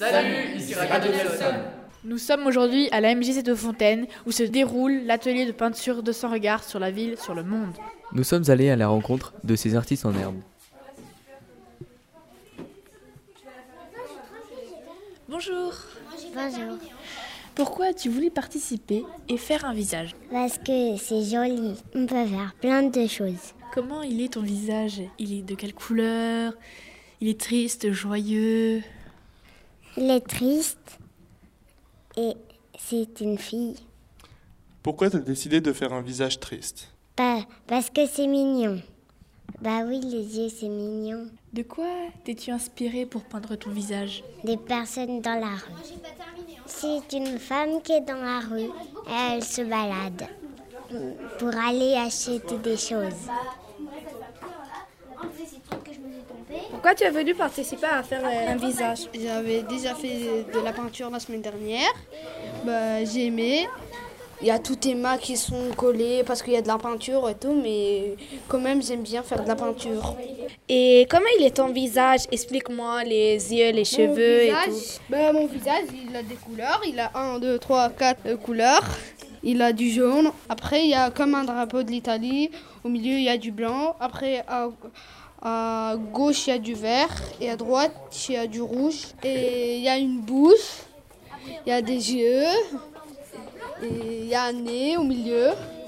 Salut, ici Radio Nelson. Nous sommes aujourd'hui à la MJC de Fontaine où se déroule l'atelier de peinture de 100 regards sur la ville, sur le monde. Nous sommes allés à la rencontre de ces artistes en herbe. Bonjour. Bonjour. Pourquoi as-tu voulu participer et faire un visage? Parce que c'est joli. On peut faire plein de choses. Comment il est ton visage? Il est de quelle couleur? Il est triste, joyeux? Il est triste et c'est une fille. Pourquoi tu as décidé de faire un visage triste? Parce que c'est mignon. Bah oui, les yeux, c'est mignon. De quoi t'es-tu inspiré pour peindre ton visage? Des personnes dans la rue. C'est une femme qui est dans la rue et elle se balade pour aller acheter des choses. Pourquoi tu es venu participer à faire un visage? J'avais déjà fait de la peinture la semaine dernière. J'ai aimé. Il y a tous tes mains qui sont collés parce qu'il y a de la peinture et tout, mais quand même j'aime bien faire de la peinture. Et comment il est ton visage? Explique-moi les yeux, les cheveux et tout. Mon visage, il a des couleurs. Il a 1, 2, 3, 4 couleurs. Il a du jaune. Après, il y a comme un drapeau de l'Italie. Au milieu, il y a du blanc. Après, à gauche, il y a du vert. Et à droite, il y a du rouge. Et il y a une bouche. Il y a des yeux. Et il y a un nez au milieu.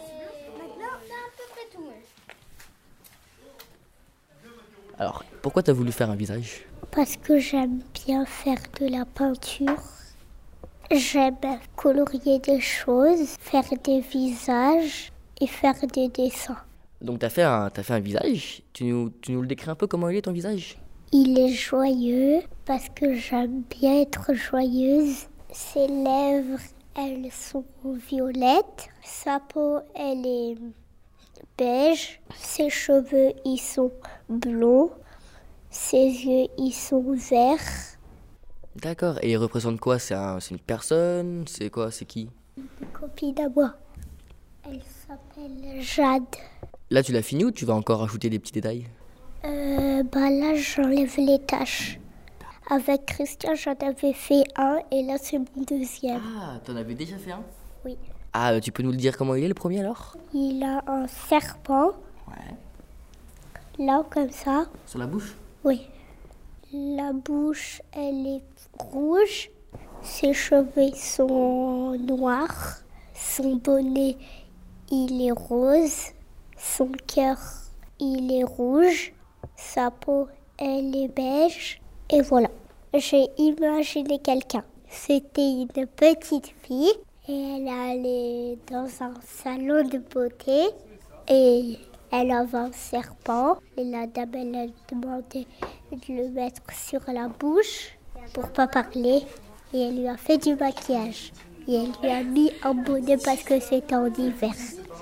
Alors, pourquoi tu as voulu faire un visage? Parce que j'aime bien faire de la peinture. J'aime colorier des choses, faire des visages et faire des dessins. Donc t'as fait un visage. Tu nous le décris un peu comment il est ton visage? Il est joyeux parce que j'aime bien être joyeuse. Ses lèvres, elles sont violettes. Sa peau, elle est beige. Ses cheveux, ils sont blonds. Ses yeux, ils sont verts. D'accord. Et il représente quoi? C'est une personne? C'est quoi? C'est qui? Une copine à moi. Elle s'appelle Jade. Là, tu l'as fini ou tu vas encore ajouter des petits détails? Là, j'enlève les taches. Avec Christian, j'en avais fait un et là, c'est mon deuxième. Ah, t'en avais déjà fait un? Oui. Ah, tu peux nous le dire comment il est le premier alors? Il a un serpent. Ouais. Là, comme ça. Sur la bouche? Oui. La bouche, elle est rouge. Ses cheveux sont noirs. Son bonnet, il est rose. Son cœur, il est rouge. Sa peau, elle est beige. Et voilà. J'ai imaginé quelqu'un. C'était une petite fille. Et elle allait dans un salon de beauté. Et elle avait un serpent. Et la dame, elle a demandé de le mettre sur la bouche pour pas parler. Et elle lui a fait du maquillage. Et elle lui a mis un bonnet parce que c'était en hiver.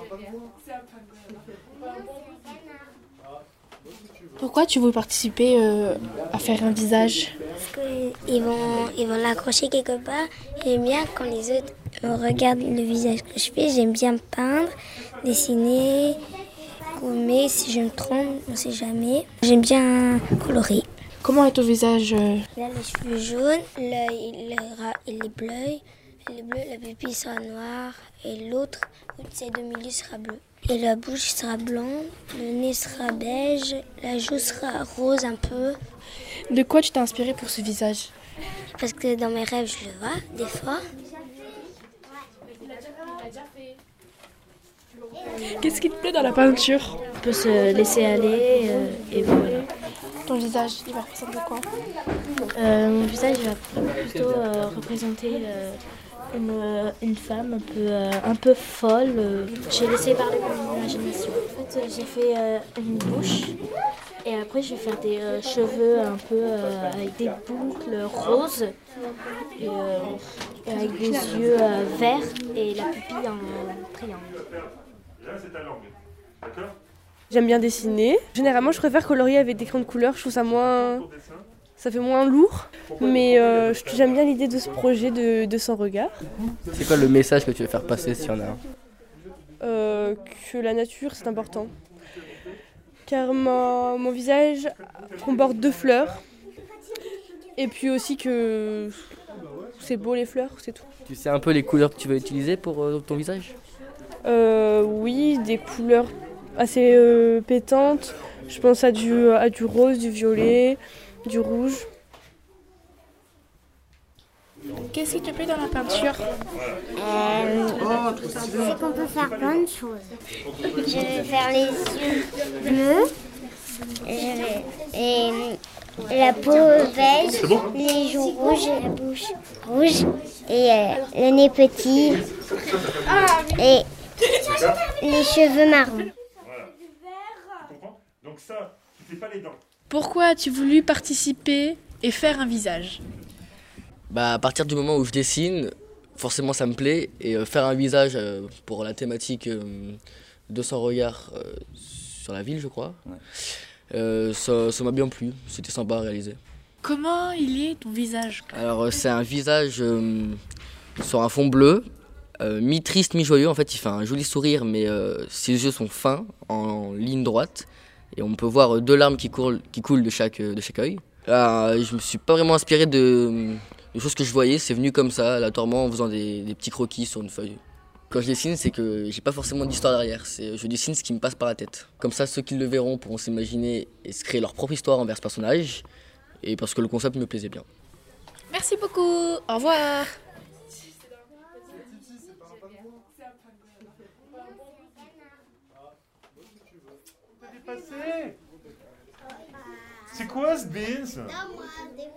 Pourquoi tu veux participer à faire un visage? Parce qu'ils vont l'accrocher quelque part. J'aime bien quand les autres regardent le visage que je fais. J'aime bien peindre, dessiner, gommer. Si je me trompe, on ne sait jamais. J'aime bien colorier. Comment est ton visage? Là, les cheveux jaunes, l'œil il est bleu, la pupille sera noire et l'autre, c'est de milieu sera bleu. Et la bouche sera blonde, le nez sera beige, la joue sera rose un peu. De quoi tu t'es inspiré pour ce visage? Parce que dans mes rêves, je le vois des fois. Qu'est-ce qui te plaît dans la peinture? On peut se laisser aller et voilà. Ton visage, il va représenter quoi? Mon visage va plutôt représenter une femme un peu folle. J'ai laissé parler mon imagination. En fait, j'ai fait une bouche et après je vais faire des cheveux un peu avec des boucles roses et avec des yeux verts et la pupille en triangle. Là, c'est ta langue. D'accord? J'aime bien dessiner. Généralement, je préfère colorier avec des crayons de couleur. Je trouve ça ça fait moins lourd. Mais j'aime bien l'idée de ce projet de 100 regards. C'est quoi le message que tu veux faire passer s'il y en a un? Que la nature, c'est important. Car mon visage comporte 2 fleurs. Et puis aussi que c'est beau les fleurs, c'est tout. Tu sais un peu les couleurs que tu vas utiliser pour ton visage? Oui, des couleurs assez pétantes. Je pense à du rose, du violet, du rouge. Qu'est-ce qui te plaît dans la peinture? C'est qu'on peut faire plein de choses. Je vais faire les yeux bleus, et la peau beige, les joues rouges, la bouche rouge, et le nez petit, et les cheveux marrons. Donc ça, tu fais pas les dents. Pourquoi as-tu voulu participer et faire un visage? Bah, à partir du moment où je dessine, forcément ça me plaît. Et faire un visage pour la thématique 200 regards sur la ville, je crois, ça m'a bien plu. C'était sympa à réaliser. Comment il est ton visage? Alors c'est un visage sur un fond bleu, mi-triste, mi-joyeux. En fait, il fait un joli sourire, mais ses yeux sont fins, en ligne droite. Et on peut voir 2 larmes qui coulent de chaque œil. Je me suis pas vraiment inspiré de choses que je voyais, c'est venu comme ça, aléatoirement, en faisant des petits croquis sur une feuille. Quand je dessine, c'est que j'ai pas forcément d'histoire derrière, je dessine ce qui me passe par la tête. Comme ça, ceux qui le verront pourront s'imaginer et se créer leur propre histoire envers ce personnage, et parce que le concept me plaisait bien. Merci beaucoup, au revoir. C'est quoi ce beans? Non, moi, des